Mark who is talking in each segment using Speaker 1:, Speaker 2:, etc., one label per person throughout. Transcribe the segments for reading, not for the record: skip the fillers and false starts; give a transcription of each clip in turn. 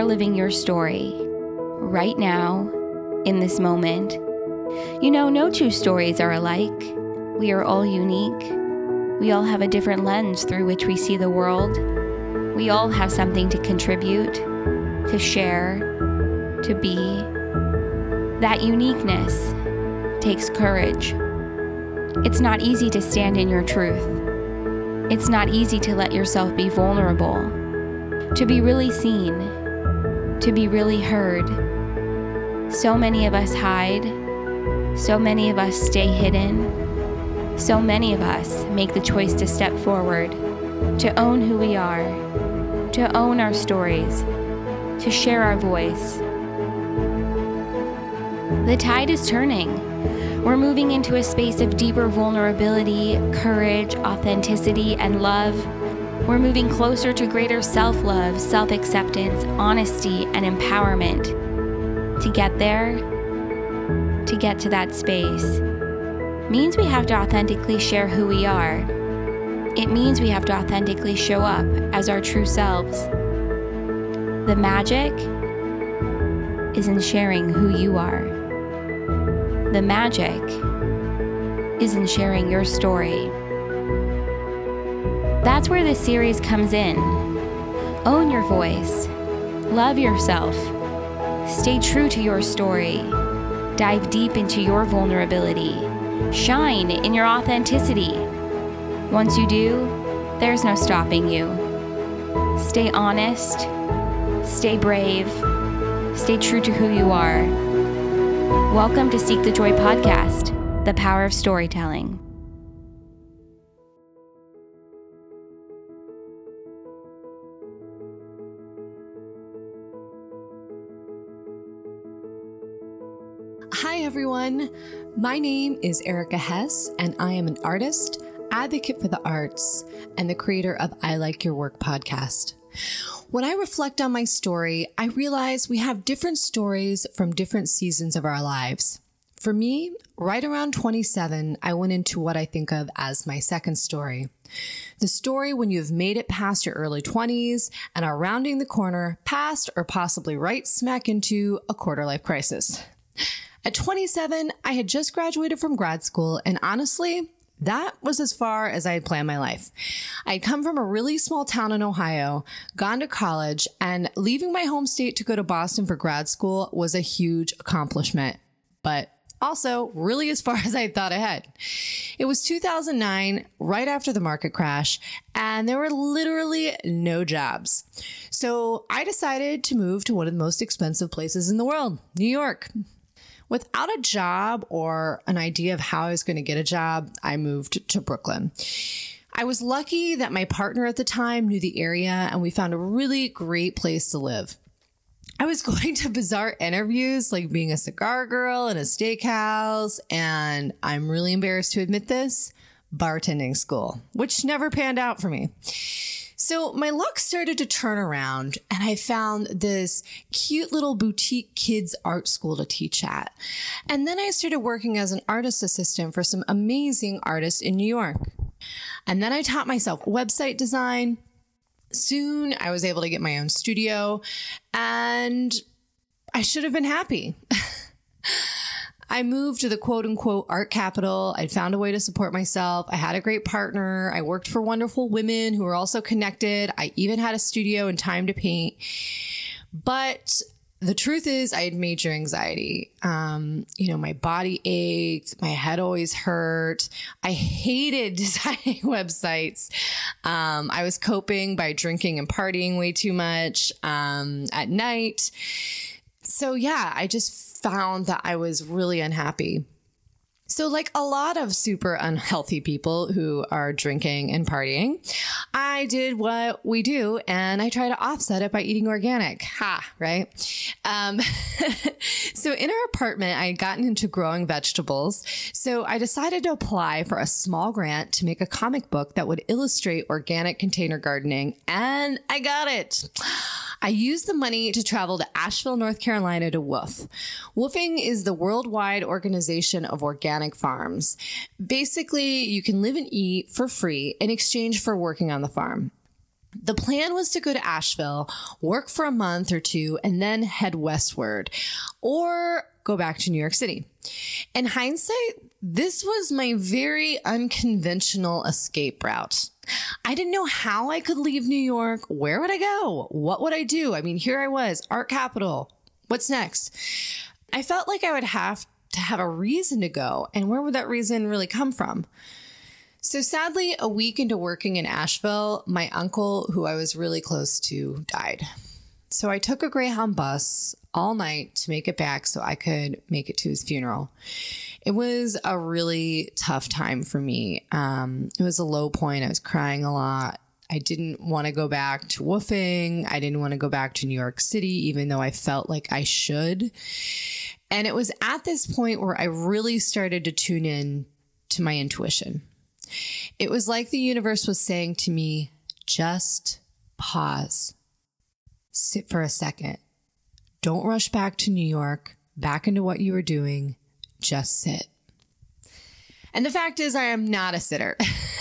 Speaker 1: living your story right now, in this moment. You know, no two stories are alike. We are all unique. We all have a different lens through which we see the world. We all have something to contribute, to share, to be. That uniqueness takes courage. It's not easy to stand in your truth. It's not easy to let yourself be vulnerable, to be really seen, to be really heard. So many of us hide. So many of us stay hidden. So many of us make the choice to step forward, to own who we are, to own our stories, to share our voice. The tide is turning. We're moving into a space of deeper vulnerability, courage, authenticity, and love. We're moving closer to greater self-love, self-acceptance, honesty, and empowerment. To get there, to get to that space, means we have to authentically share who we are. It means we have to authentically show up as our true selves. The magic is in sharing who you are. The magic is in sharing your story. That's where this series comes in. Own your voice. Love yourself. Stay true to your story. Dive deep into your vulnerability. Shine in your authenticity. Once you do, there's no stopping you. Stay honest. Stay brave. Stay true to who you are. Welcome to Seek the Joy Podcast, the power of storytelling.
Speaker 2: Hi, everyone. My name is Erica Hess, and I am an artist, advocate for the arts, and the creator of I Like Your Work podcast. When I reflect on my story, I realize we have different stories from different seasons of our lives. For me, right around 27, I went into what I think of as my second story. The story when you've made it past your early 20s and are rounding the corner past or possibly right smack into a quarter-life crisis. At 27, I had just graduated from grad school, and honestly, that was as far as I had planned my life. I had come from a really small town in Ohio, gone to college, and leaving my home state to go to Boston for grad school was a huge accomplishment, but also really as far as I thought ahead. It was 2009, right after the market crash, and there were literally no jobs. So I decided to move to one of the most expensive places in the world, New York. Without a job or an idea of how I was going to get a job, I moved to Brooklyn. I was lucky that my partner at the time knew the area, and we found a really great place to live. I was going to bizarre interviews like being a cigar girl in a steakhouse, and I'm really embarrassed to admit this, bartending school, which never panned out for me. So my luck started to turn around, and I found this cute little boutique kids art school to teach at. And then I started working as an artist assistant for some amazing artists in New York. And then I taught myself website design. Soon I was able to get my own studio, and I should have been happy. I moved to the quote unquote art capital. I'd found a way to support myself. I had a great partner. I worked for wonderful women who were also connected. I even had a studio and time to paint. But the truth is I had major anxiety. My body ached. My head always hurt. I hated designing websites. I was coping by drinking and partying way too much at night. So yeah, I just found that I was really unhappy. So like a lot of super unhealthy people who are drinking and partying, I did what we do, and I try to offset it by eating organic. Right? So in our apartment, I had gotten into growing vegetables. So I decided to apply for a small grant to make a comic book that would illustrate organic container gardening, and I got it. I used the money to travel to Asheville, North Carolina to WOOF. WOOFing is the worldwide organization of organic farms. Basically, you can live and eat for free in exchange for working on the farm. The plan was to go to Asheville, work for a month or two, and then head westward or go back to New York City. In hindsight, this was my very unconventional escape route. I didn't know how I could leave New York. Where would I go? What would I do? I mean, here I was, art capital. What's next? I felt like I would have to have a reason to go. And where would that reason really come from? So sadly, a week into working in Asheville, my uncle, who I was really close to, died. So I took a Greyhound bus all night to make it back so I could make it to his funeral. It was a really tough time for me. It was a low point. I was crying a lot. I didn't want to go back to woofing. I didn't want to go back to New York City, even though I felt like I should. And it was at this point where I really started to tune in to my intuition. It was like the universe was saying to me, just pause. Sit for a second. Don't rush back to New York, back into what you were doing. Just sit. And the fact is, I am not a sitter.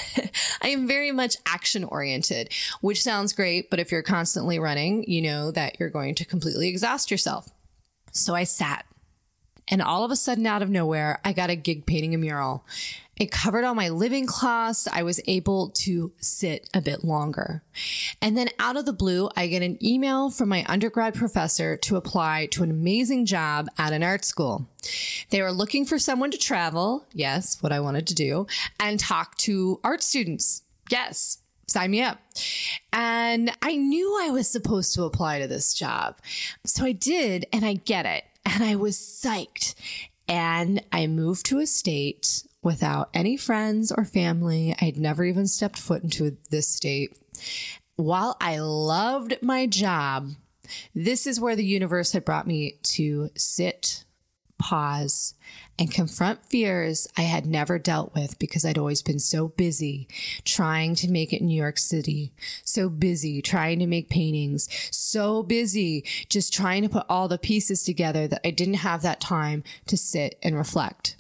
Speaker 2: I am very much action oriented, which sounds great, but if you're constantly running, you know that you're going to completely exhaust yourself. So I sat. And all of a sudden, out of nowhere, I got a gig painting a mural. It covered all my living costs. I was able to sit a bit longer. And then out of the blue, I get an email from my undergrad professor to apply to an amazing job at an art school. They were looking for someone to travel. Yes, what I wanted to do, and talk to art students. Yes, sign me up. And I knew I was supposed to apply to this job. So I did, and I get it. And I was psyched. And I moved to a state without any friends or family. I'd never even stepped foot into this state. While I loved my job, this is where the universe had brought me to sit, pause, and confront fears I had never dealt with because I'd always been so busy trying to make it in New York City, so busy trying to make paintings, so busy just trying to put all the pieces together that I didn't have that time to sit and reflect.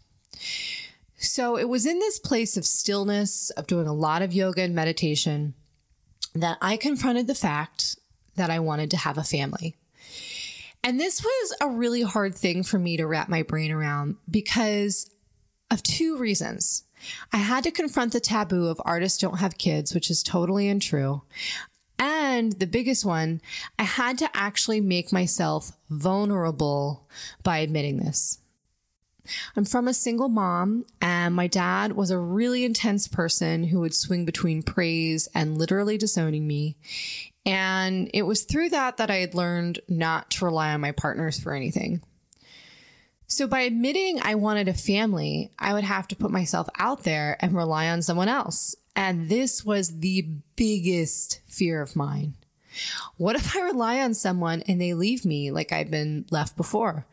Speaker 2: So it was in this place of stillness, of doing a lot of yoga and meditation, that I confronted the fact that I wanted to have a family. And this was a really hard thing for me to wrap my brain around because of two reasons. I had to confront the taboo of artists don't have kids, which is totally untrue. And the biggest one, I had to actually make myself vulnerable by admitting this. I'm from a single mom, and my dad was a really intense person who would swing between praise and literally disowning me. And it was through that I had learned not to rely on my partners for anything. So by admitting I wanted a family, I would have to put myself out there and rely on someone else. And this was the biggest fear of mine. What if I rely on someone and they leave me like I've been left before?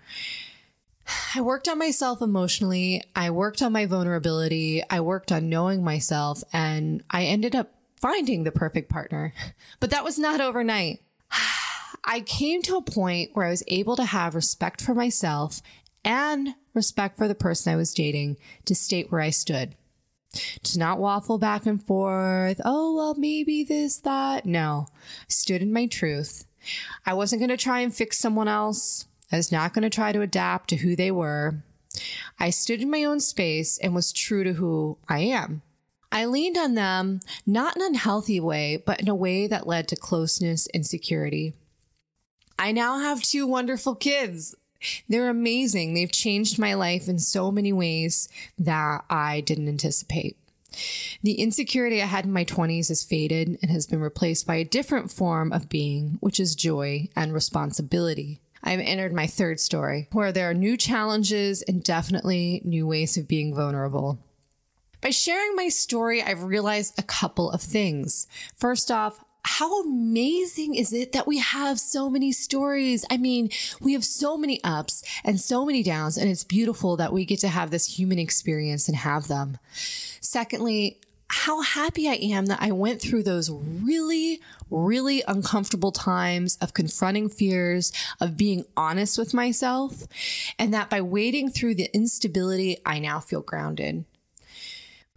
Speaker 2: I worked on myself emotionally. I worked on my vulnerability. I worked on knowing myself, and I ended up finding the perfect partner. But that was not overnight. I came to a point where I was able to have respect for myself and respect for the person I was dating to state where I stood. To not waffle back and forth. Oh, well, maybe this, that. No, I stood in my truth. I wasn't going to try and fix someone else. I was not going to try to adapt to who they were. I stood in my own space and was true to who I am. I leaned on them, not in an unhealthy way, but in a way that led to closeness and security. I now have 2 wonderful kids. They're amazing. They've changed my life in so many ways that I didn't anticipate. The insecurity I had in my 20s has faded and has been replaced by a different form of being, which is joy and responsibility. I've entered my 3rd story, where there are new challenges and definitely new ways of being vulnerable. By sharing my story, I've realized a couple of things. First off, how amazing is it that we have so many stories? I mean, we have so many ups and so many downs, and it's beautiful that we get to have this human experience and have them. Secondly, how happy I am that I went through those really, really uncomfortable times of confronting fears, of being honest with myself, and that by wading through the instability, I now feel grounded.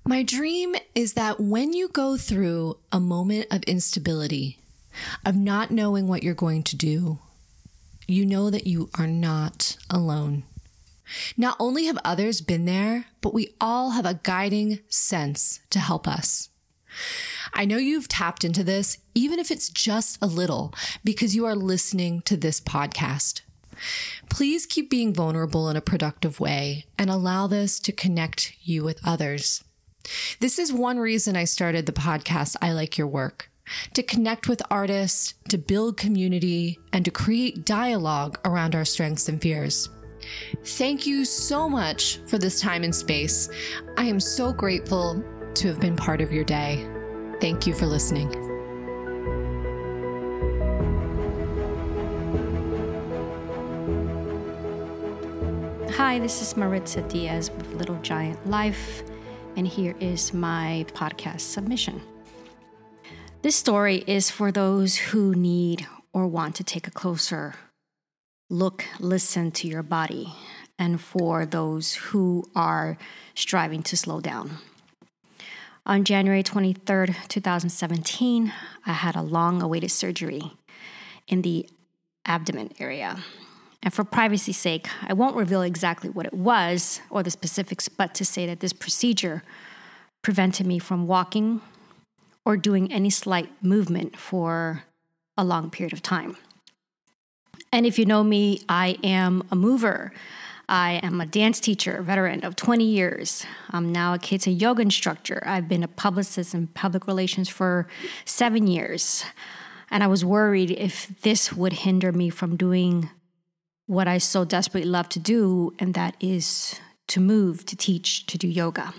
Speaker 2: My dream is that when you go through a moment of instability, of not knowing what you're going to do, you know that you are not alone. Not only have others been there, but we all have a guiding sense to help us. I know you've tapped into this, even if it's just a little, because you are listening to this podcast. Please keep being vulnerable in a productive way and allow this to connect you with others. This is one reason I started the podcast, I Like Your Work, to connect with artists, to build community, and to create dialogue around our strengths and fears. Thank you so much for this time and space. I am so grateful to have been part of your day. Thank you for listening.
Speaker 3: Hi, this is Maritza Diaz with Little Giant Life, and here is my podcast submission. This story is for those who need or want to take a closer look, listen to your body, and for those who are striving to slow down. On January 23rd, 2017, I had a long-awaited surgery in the abdomen area. And for privacy's sake, I won't reveal exactly what it was or the specifics, but to say that this procedure prevented me from walking or doing any slight movement for a long period of time. And if you know me, I am a mover. I am a dance teacher, veteran of 20 years. I'm now a kids and yoga instructor. I've been a publicist in public relations for 7 years. And I was worried if this would hinder me from doing what I so desperately love to do, and that is to move, to teach, to do yoga.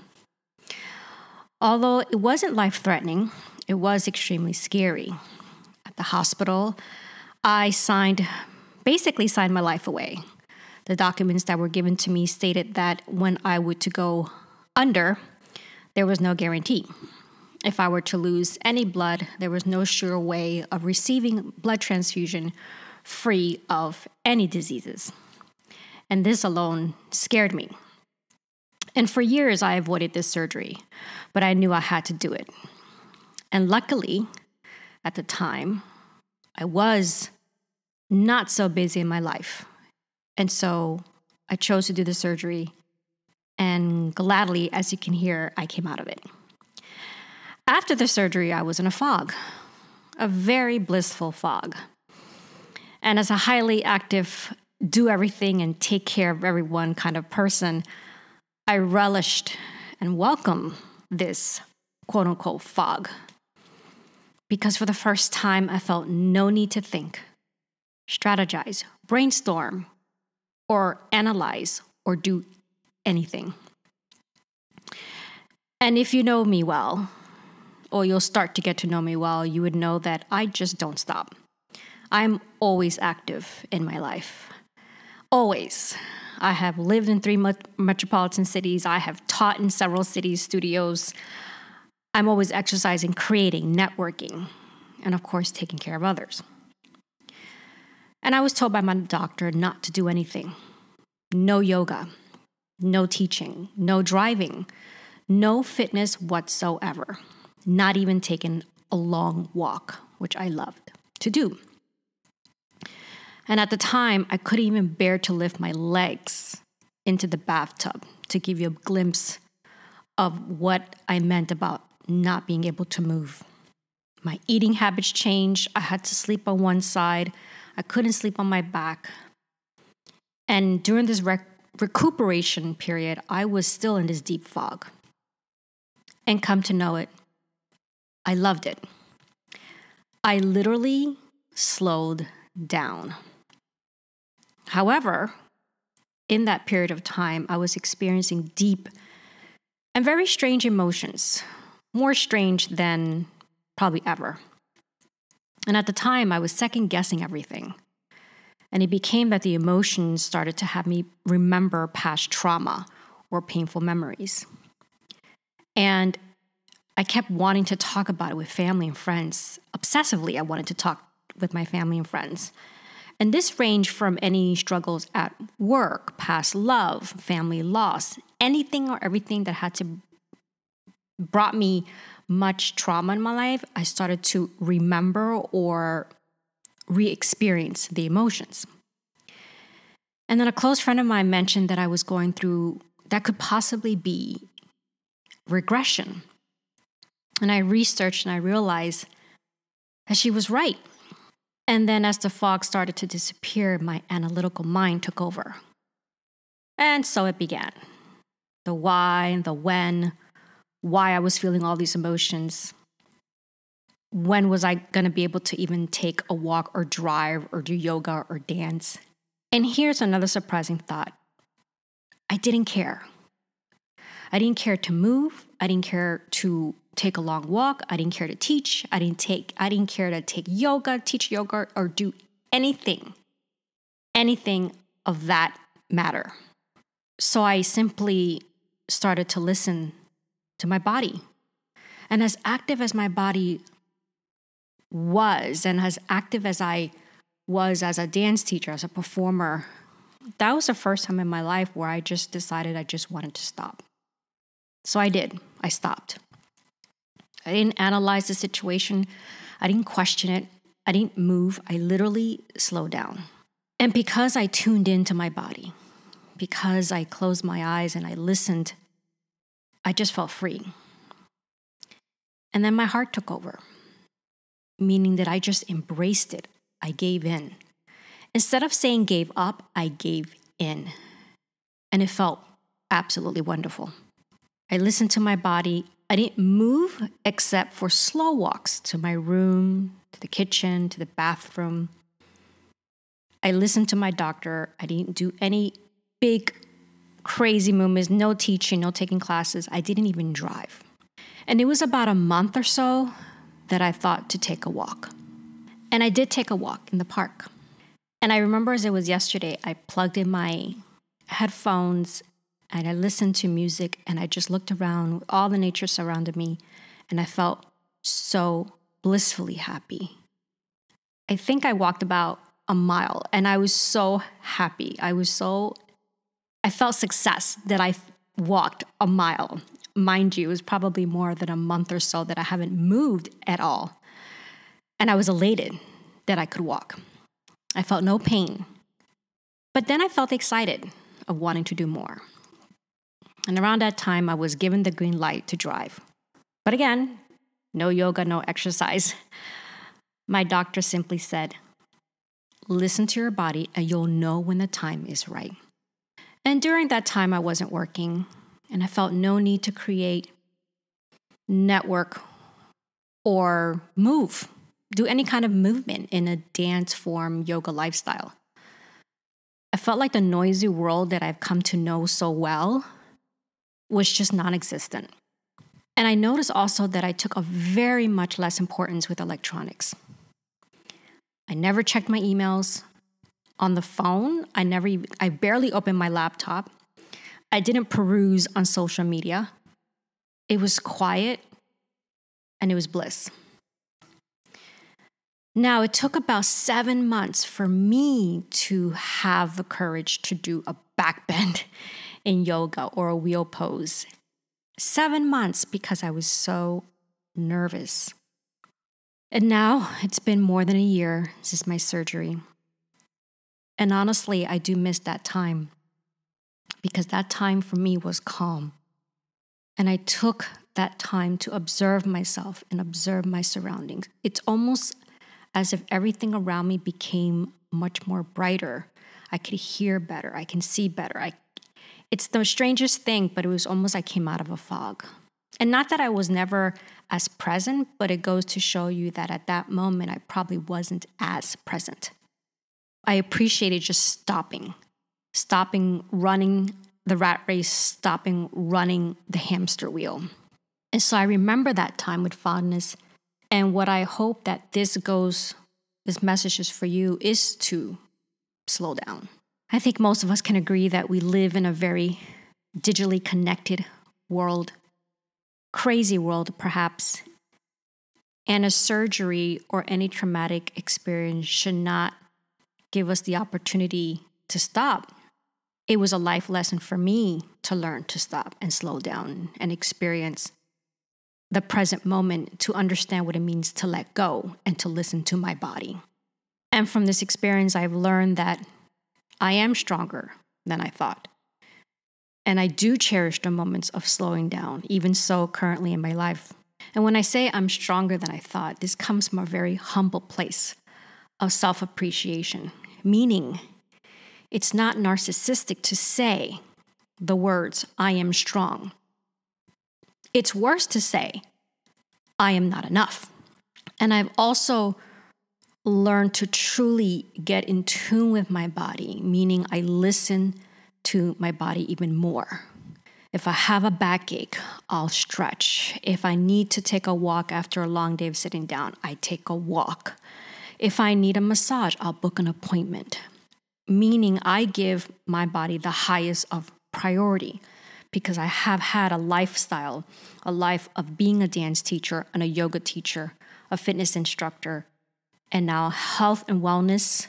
Speaker 3: Although it wasn't life-threatening, it was extremely scary. At the hospital, I basically signed my life away. The documents that were given to me stated that when I were to go under, there was no guarantee. If I were to lose any blood, there was no sure way of receiving blood transfusion free of any diseases. And this alone scared me. And for years, I avoided this surgery, but I knew I had to do it. And luckily, at the time, I was not so busy in my life. And so I chose to do the surgery, and gladly, as you can hear, I came out of it. After the surgery, I was in a fog, a very blissful fog. And as a highly active, do everything and take care of everyone kind of person, I relished and welcomed this quote unquote fog. Because for the first time, I felt no need to think, strategize, brainstorm, or analyze, or do anything. And if you know me well, or you'll start to get to know me well, you would know that I just don't stop. I'm always active in my life. Always. I have lived in 3 metropolitan cities. I have taught in several cities, studios. I'm always exercising, creating, networking, and of course, taking care of others. And I was told by my doctor not to do anything. No yoga, no teaching, no driving, no fitness whatsoever. Not even taking a long walk, which I loved to do. And at the time, I couldn't even bear to lift my legs into the bathtub, to give you a glimpse of what I meant about not being able to move. My eating habits changed. I had to sleep on one side. I couldn't sleep on my back. And during this recuperation period, I was still in this deep fog. And come to know it, I loved it. I literally slowed down. However, in that period of time, I was experiencing deep and very strange emotions, more strange than probably ever. And at the time, I was second-guessing everything. And it became that the emotions started to have me remember past trauma or painful memories. And I kept wanting to talk about it with family and friends. Obsessively, I wanted to talk with my family and friends. And this ranged from any struggles at work, past love, family loss, anything or everything that had to brought me much trauma in my life, I started to remember or re-experience the emotions. And then a close friend of mine mentioned that I was going through, that could possibly be regression. And I researched and I realized that she was right. And then as the fog started to disappear, my analytical mind took over. And so it began. The why, the when, why I was feeling all these emotions. When was I going to be able to even take a walk or drive or do yoga or dance? And here's another surprising thought. I didn't care. I didn't care to move. I didn't care to take a long walk. I didn't care to teach. I didn't care to take yoga, teach yoga, or do anything of that matter. So I simply started to listen to my body. And as active as my body was, and as active as I was as a dance teacher, as a performer, that was the first time in my life where I just decided I just wanted to stop. So I did. I stopped. I didn't analyze the situation. I didn't question it. I didn't move. I literally slowed down. And because I tuned into my body, because I closed my eyes and I listened, I just felt free. And then my heart took over, meaning that I just embraced it. I gave in. Instead of saying gave up, I gave in. And it felt absolutely wonderful. I listened to my body. I didn't move except for slow walks to my room, to the kitchen, to the bathroom. I listened to my doctor. I didn't do any big, crazy movements, no teaching, no taking classes. I didn't even drive. And it was about a month or so that I thought to take a walk. And I did take a walk in the park. And I remember as it was yesterday, I plugged in my headphones and I listened to music and I just looked around, all the nature surrounded me, and I felt so blissfully happy. I think I walked about a mile and I was so happy. I felt success that I walked a mile. Mind you, it was probably more than a month or so that I haven't moved at all. And I was elated that I could walk. I felt no pain. But then I felt excited of wanting to do more. And around that time, I was given the green light to drive. But again, no yoga, no exercise. My doctor simply said, listen to your body and you'll know when the time is right. And during that time, I wasn't working and I felt no need to create, network, or do any kind of movement in a dance form yoga lifestyle. I felt like the noisy world that I've come to know so well was just non-existent. And I noticed also that I took a very much less importance with electronics. I never checked my emails. On the phone, I barely opened my laptop. I didn't peruse on social media. It was quiet and it was bliss. Now, it took about 7 months for me to have the courage to do a back bend in yoga or a wheel pose. 7 months because I was so nervous. And now it's been more than a year since my surgery. And honestly, I do miss that time because that time for me was calm. And I took that time to observe myself and observe my surroundings. It's almost as if everything around me became much more brighter. I could hear better. I can see better. It's the strangest thing, but it was almost like I came out of a fog. And not that I was never as present, but it goes to show you that at that moment, I probably wasn't as present. I appreciated just stopping running the rat race, stopping running the hamster wheel. And so I remember that time with fondness. And what I hope that this message is for you is to slow down. I think most of us can agree that we live in a very digitally connected world, crazy world perhaps, and a surgery or any traumatic experience should not give us the opportunity to stop. It was a life lesson for me to learn to stop and slow down and experience the present moment to understand what it means to let go and to listen to my body. And from this experience, I've learned that I am stronger than I thought. And I do cherish the moments of slowing down, even so currently in my life. And when I say I'm stronger than I thought, this comes from a very humble place of self-appreciation, meaning it's not narcissistic to say the words, I am strong. It's worse to say, I am not enough. And I've also learned to truly get in tune with my body, meaning I listen to my body even more. If I have a backache, I'll stretch. If I need to take a walk after a long day of sitting down, I take a walk. If I need a massage, I'll book an appointment. Meaning I give my body the highest of priority because I have had a lifestyle, a life of being a dance teacher and a yoga teacher, a fitness instructor, and now health and wellness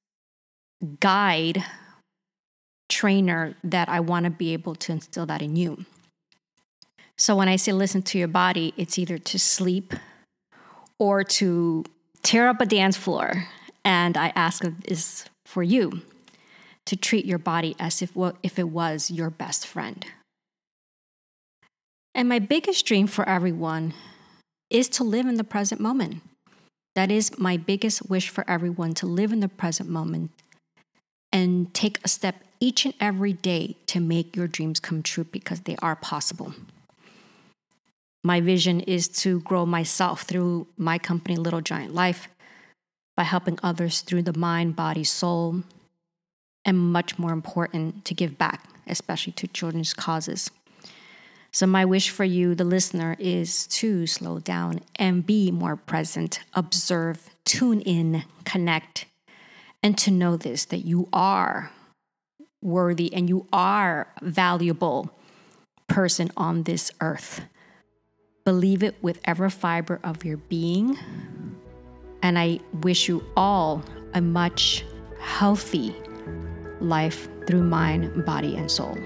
Speaker 3: guide trainer that I want to be able to instill that in you. So when I say listen to your body, it's either to sleep or to tear up a dance floor. And I ask is for you to treat your body as if it was your best friend. And my biggest dream for everyone is to live in the present moment. That is my biggest wish for everyone, to live in the present moment and take a step each and every day to make your dreams come true because they are possible. My vision is to grow myself through my company, Little Giant Life, by helping others through the mind, body, soul, and much more important, to give back, especially to children's causes. So my wish for you, the listener, is to slow down and be more present, observe, tune in, connect, and to know this, that you are worthy and you are a valuable person on this earth. Believe it with every fiber of your being. And I wish you all a much healthy life through mind, body, and soul.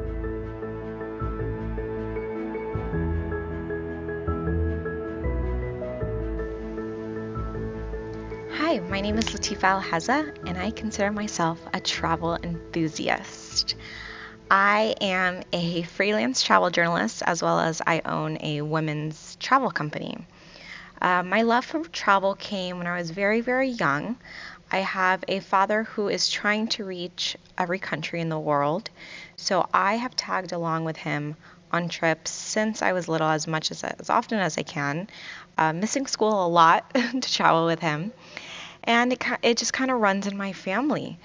Speaker 4: Hi, my name is Latifa Alhaza, and I consider myself a travel enthusiast. I am a freelance travel journalist, as well as I own a women's travel company. My love for travel came when I was very, very young. I have a father who is trying to reach every country in the world, so I have tagged along with him on trips since I was little, as often as I can, missing school a lot to travel with him. And it just kind of runs in my family.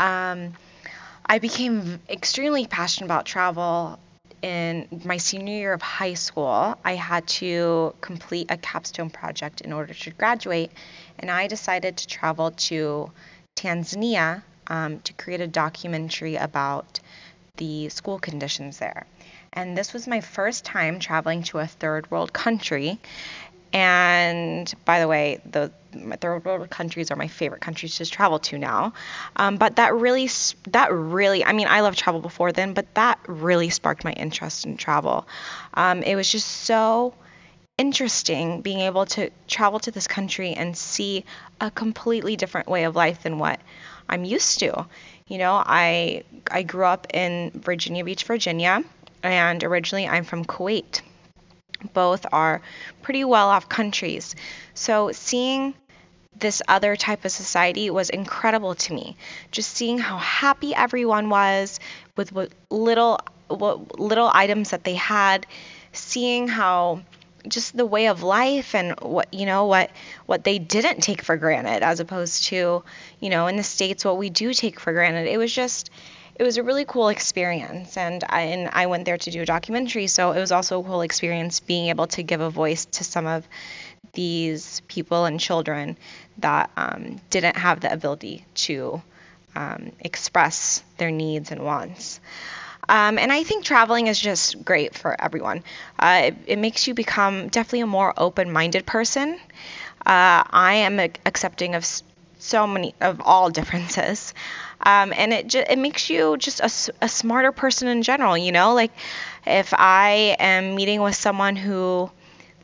Speaker 4: I became extremely passionate about travel in my senior year of high school. I had to complete a capstone project in order to graduate, and I decided to travel to Tanzania to create a documentary about the school conditions there. And this was my first time traveling to a third world country. And by the way, my third world countries are my favorite countries to travel to now. But that really, I mean, I loved travel before then, but that really sparked my interest in travel. It was just so interesting being able to travel to this country and see a completely different way of life than what I'm used to. You know, I grew up in Virginia Beach, Virginia, and originally I'm from Kuwait. Both are pretty well-off countries. So seeing this other type of society was incredible to me. Just seeing how happy everyone was with what little items that they had, seeing how just the way of life and what they didn't take for granted, as opposed to, in the States, what we do take for granted. It was a really cool experience, and I went there to do a documentary, so it was also a cool experience being able to give a voice to some of these people and children that didn't have the ability to express their needs and wants. And I think traveling is just great for everyone. It makes you become definitely a more open-minded person. I am accepting of so many of all differences. And it makes you just a smarter person in general, Like if I am meeting with someone who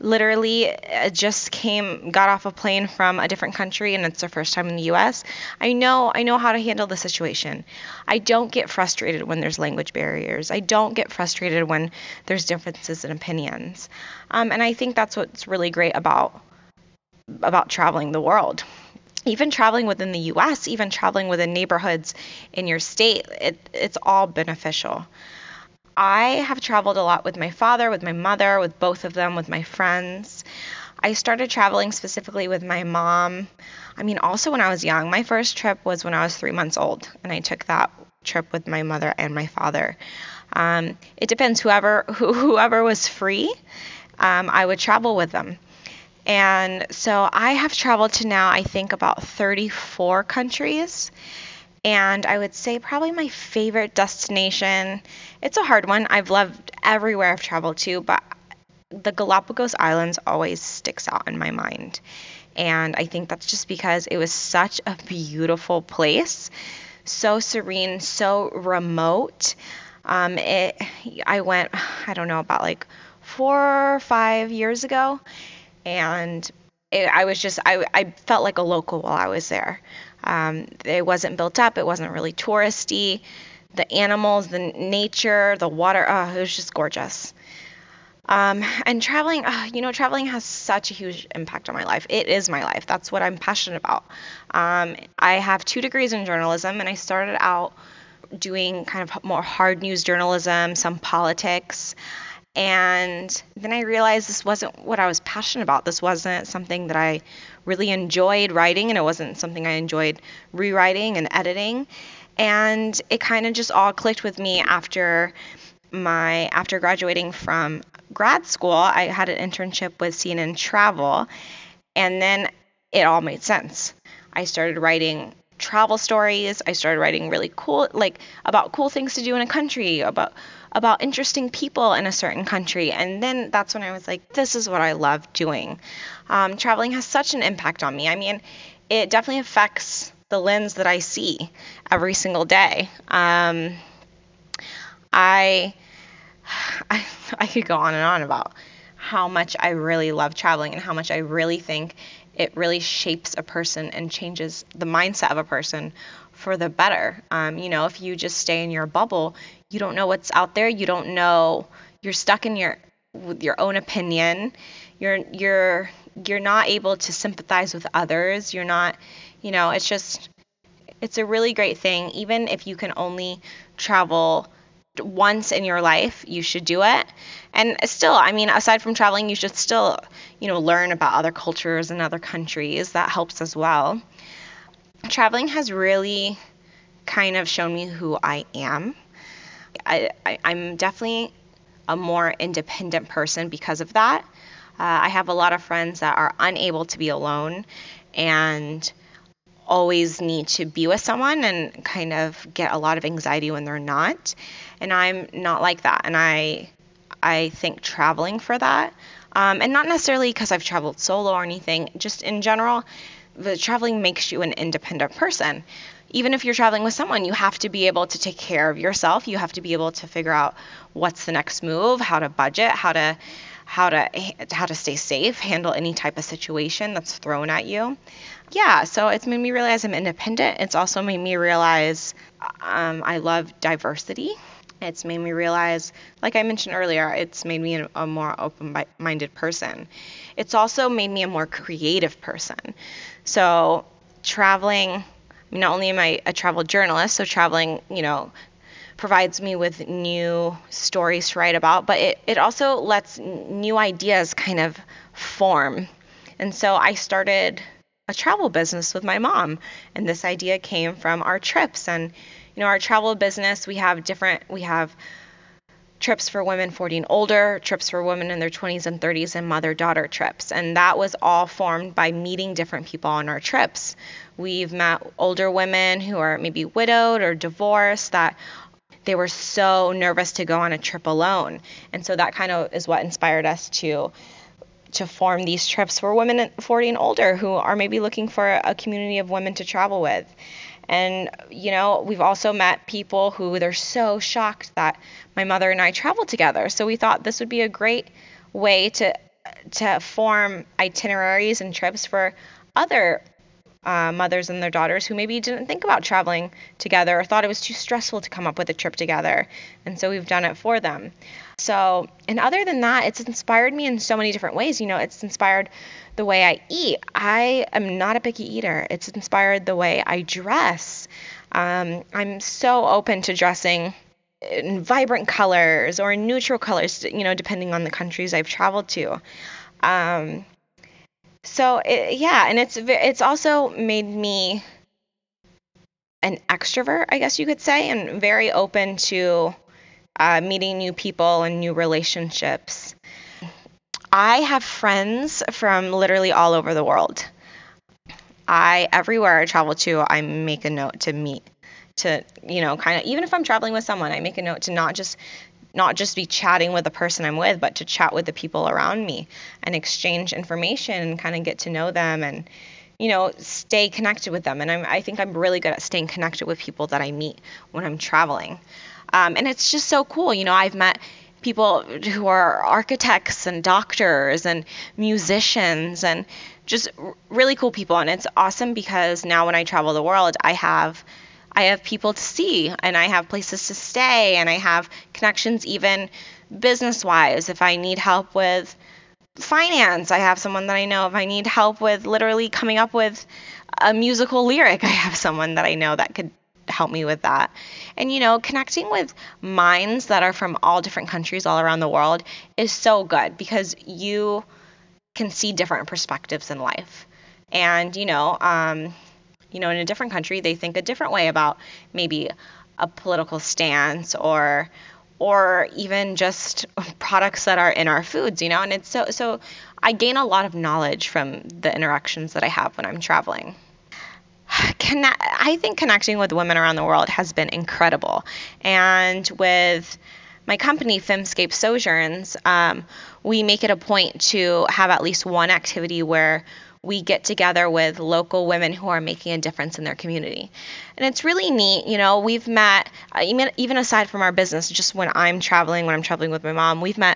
Speaker 4: literally just got off a plane from a different country and it's their first time in the US, I know how to handle the situation. I don't get frustrated when there's language barriers. I don't get frustrated when there's differences in opinions. And I think that's what's really great about traveling the world. Even traveling within the US, even traveling within neighborhoods in your state, it's all beneficial. I have traveled a lot with my father, with my mother, with both of them, with my friends. I started traveling specifically with my mom. Also when I was young. My first trip was when I was 3 months old, and I took that trip with my mother and my father. It depends. Whoever was free, I would travel with them. And so I have traveled to now, I think, about 34 countries. And I would say probably my favorite destination, it's a hard one. I've loved everywhere I've traveled to, but the Galapagos Islands always sticks out in my mind. And I think that's just because it was such a beautiful place, so serene, so remote. I went, I don't know, about like 4 or 5 years ago. And I felt like a local while I was there. It wasn't built up. It wasn't really touristy. The animals, the nature, the water, it was just gorgeous. And traveling, traveling has such a huge impact on my life. It is my life. That's what I'm passionate about. I have 2 degrees in journalism, and I started out doing kind of more hard news journalism, some politics. And then I realized this wasn't what I was passionate about. This wasn't something that I really enjoyed writing, and it wasn't something I enjoyed rewriting and editing. And it kind of just all clicked with me after graduating from grad school. I had an internship with CNN Travel, and then it all made sense. I started writing travel stories. I started writing really cool, about cool things to do in a country, about interesting people in a certain country. And then that's when I was like, this is what I love doing. Traveling has such an impact on me. It definitely affects the lens that I see every single day. I could go on and on about how much I really love traveling and how much I really think it really shapes a person and changes the mindset of a person for the better. If you just stay in your bubble, you don't know what's out there. You don't know. You're stuck in with your own opinion. You're not able to sympathize with others. You're not. It's a really great thing. Even if you can only travel once in your life, you should do it. And still, aside from traveling, you should still, learn about other cultures and other countries. That helps as well. Traveling has really kind of shown me who I am. I'm definitely a more independent person because of that. I have a lot of friends that are unable to be alone and always need to be with someone and kind of get a lot of anxiety when they're not. And I'm not like that. And I think traveling for that, and not necessarily because I've traveled solo or anything, just in general, the traveling makes you an independent person. Even if you're traveling with someone, you have to be able to take care of yourself. You have to be able to figure out what's the next move, how to budget, how to stay safe, handle any type of situation that's thrown at you. Yeah, so it's made me realize I'm independent. It's also made me realize I love diversity. It's made me realize, like I mentioned earlier, it's made me a more open-minded person. It's also made me a more creative person. So traveling, not only am I a travel journalist, so traveling, provides me with new stories to write about, but it also lets new ideas kind of form. And so I started a travel business with my mom, and this idea came from our trips. And our travel business, we have trips for women 40 and older, trips for women in their 20s and 30s, and mother-daughter trips. And that was all formed by meeting different people on our trips. We've met older women who are maybe widowed or divorced that they were so nervous to go on a trip alone. And so that kind of is what inspired us to form these trips for women 40 and older who are maybe looking for a community of women to travel with. And, we've also met people who they're so shocked that my mother and I travel together. So we thought this would be a great way to to form itineraries and trips for other mothers and their daughters who maybe didn't think about traveling together or thought it was too stressful to come up with a trip together. And so we've done it for them. So, and other than that, it's inspired me in so many different ways. It's inspired the way I eat. I am not a picky eater. It's inspired the way I dress. I'm so open to dressing in vibrant colors or neutral colors, depending on the countries I've traveled to. And it's also made me an extrovert, I guess you could say, and very open to meeting new people and new relationships. I have friends from literally all over the world. Everywhere I travel to, I make a note to meet, to, kind of, even if I'm traveling with someone, I make a note to not just be chatting with the person I'm with, but to chat with the people around me and exchange information and kind of get to know them and, stay connected with them. And I think I'm really good at staying connected with people that I meet when I'm traveling. And it's just so cool. I've met people who are architects and doctors and musicians and just really cool people. And it's awesome because now when I travel the world, I have people to see and I have places to stay and I have connections even business-wise. If I need help with finance, I have someone that I know. If I need help with literally coming up with a musical lyric, I have someone that I know that could help me with that. And, connecting with minds that are from all different countries all around the world is so good because you can see different perspectives in life. And, in a different country, they think a different way about maybe a political stance or even just products that are in our foods, and it's so I gain a lot of knowledge from the interactions that I have when I'm traveling. I think connecting with women around the world has been incredible. And with my company, Femscape Sojourns, we make it a point to have at least one activity where we get together with local women who are making a difference in their community. And it's really neat. We've met, even aside from our business, just when I'm traveling with my mom, we've met,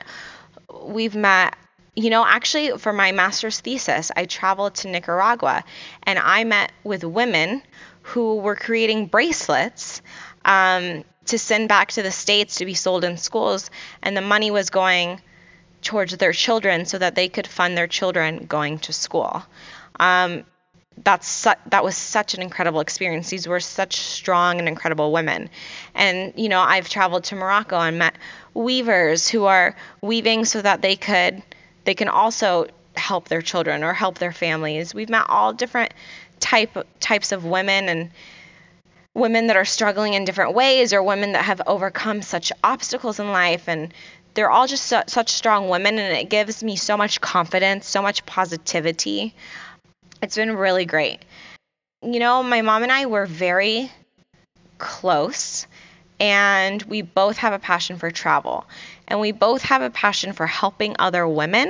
Speaker 4: actually for my master's thesis, I traveled to Nicaragua and I met with women who were creating bracelets to send back to the States to be sold in schools. And the money was going towards their children so that they could fund their children going to school. That was such an incredible experience. These were such strong and incredible women. And, I've traveled to Morocco and met weavers who are weaving so that they can also help their children or help their families. We've met all different types of women and women that are struggling in different ways or women that have overcome such obstacles in life. And they're all just such strong women, and it gives me so much confidence, so much positivity. It's been really great. My mom and I were very close, and we both have a passion for travel, and we both have a passion for helping other women.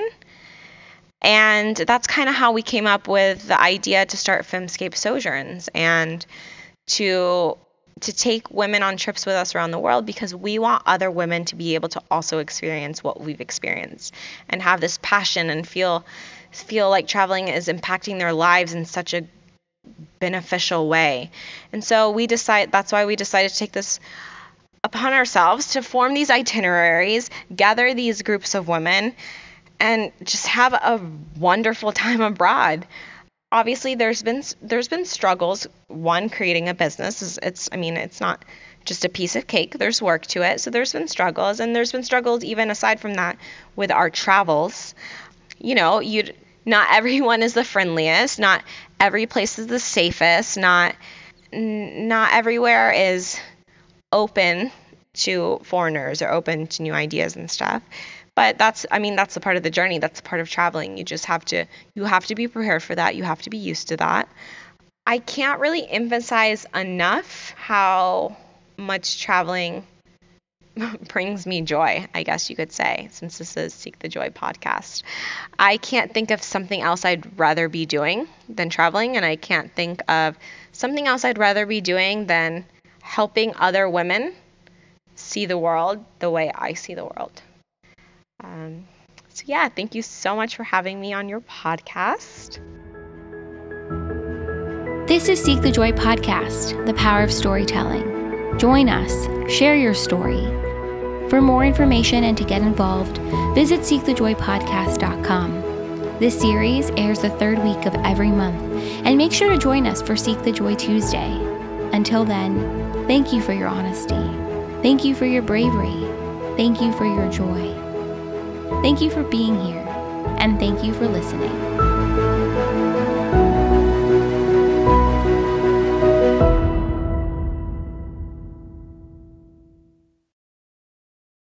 Speaker 4: And that's kind of how we came up with the idea to start Femscape Sojourns and to take women on trips with us around the world, because we want other women to be able to also experience what we've experienced and have this passion and feel like traveling is impacting their lives in such a beneficial way. And so that's why we decided to take this upon ourselves to form these itineraries, gather these groups of women, and just have a wonderful time abroad. Obviously, there's been struggles. One, creating a business it's not just a piece of cake. There's work to it. So there's been struggles, and there's been struggles even aside from that with our travels. Not everyone is the friendliest. Not every place is the safest. Not everywhere is open to foreigners or open to new ideas and stuff. But that's the part of the journey. That's part of traveling. You have to be prepared for that. You have to be used to that. I can't really emphasize enough how much traveling brings me joy, I guess you could say, since this is Seek the Joy podcast. I can't think of something else I'd rather be doing than traveling, and I can't think of something else I'd rather be doing than helping other women see the world the way I see the world. So yeah, thank you so much for having me on your podcast.
Speaker 1: This is Seek the Joy Podcast, the power of storytelling. Join us, share your story. For more information and to get involved, visit seekthejoypodcast.com. This series airs the third week of every month, and make sure to join us for Seek the Joy Tuesday. Until then, thank you for your honesty. Thank you for your bravery. Thank you for your joy. Thank you for being here, and thank you for listening.